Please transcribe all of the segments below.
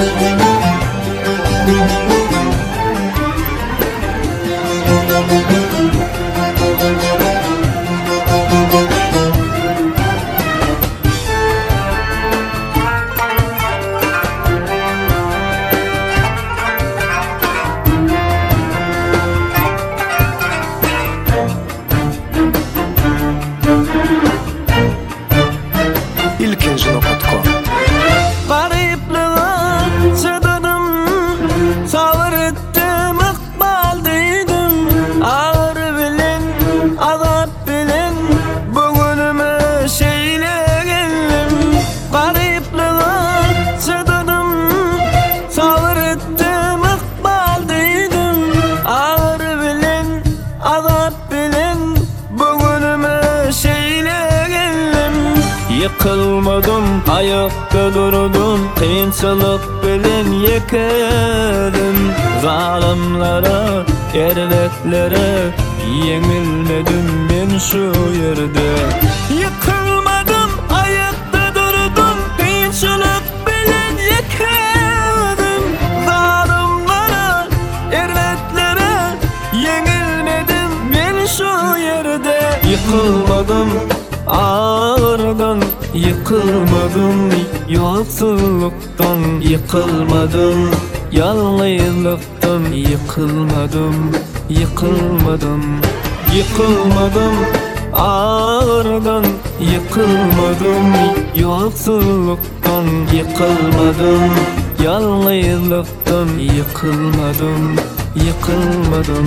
ilkinci.com Gariplığa çıdadım, savur ettim, ıkbal değdim. Ağır bilin, azap bilin, bugünümü şeyle geldim. Gariplığa çıdadım, savur ettim, ıkbal değdim. Ağır bilin, azap bilin, bugünümü şeyle geldim. Yıkılmadım, ayakta durdum, kıyınçılık bilin yekedim. Zalimlere, erleklere yenilmedim ben şu yerde. Yıkılmadım, ayakta durdum, kıyınçılık bilin yekedim. Zalimlere, erleklere yenilmedim ben şu yerde. Yıkılmadım, ağırdan yıkılmadım, yoksulluktan yıkılmadım, yalnızlıktan yıkılmadım, yıkılmadım. Yıkılmadım, ağırdan yıkılmadım, yoksulluktan yıkılmadım, yalnızlıktan yıkılmadım, yıkılmadım.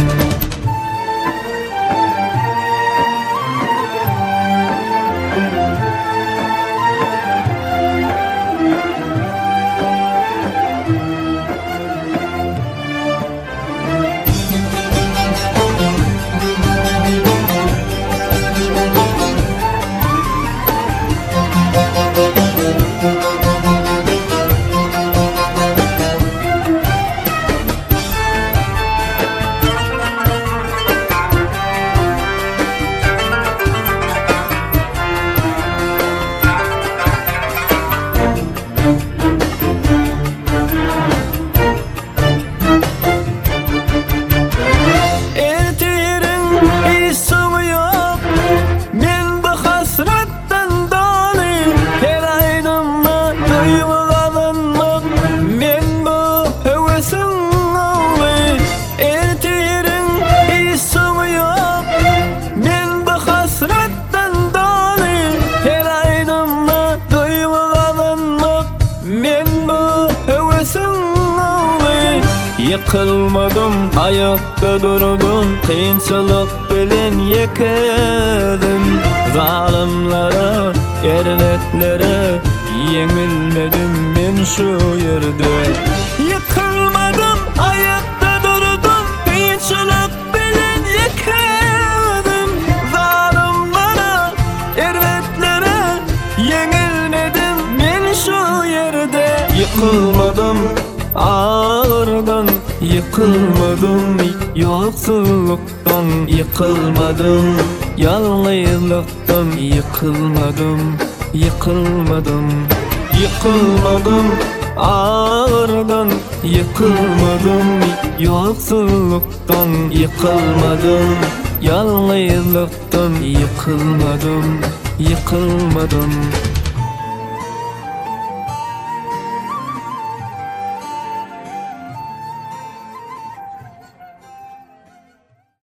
Yıkılmadım, ayakta durdum, kıyınçılık bilin yekedim. Zalimlere, erleklere yenilmedim ben şu yerde. Yıkılmadım, ayakta durdum, kıyınçılık bilin yekedim. Zalimlere, erleklere yenilmedim ben şu yerde. Yıkılmadım, ağırdan yıkılmadım, yoksulluktan yıkılmadım, yalnızlıktan yıkılmadım, yıkılmadım. Yıkılmadım, ağırdan yıkılmadım, yoksulluktan yıkılmadım, yalnızlıktan yıkılmadım, yıkılmadım.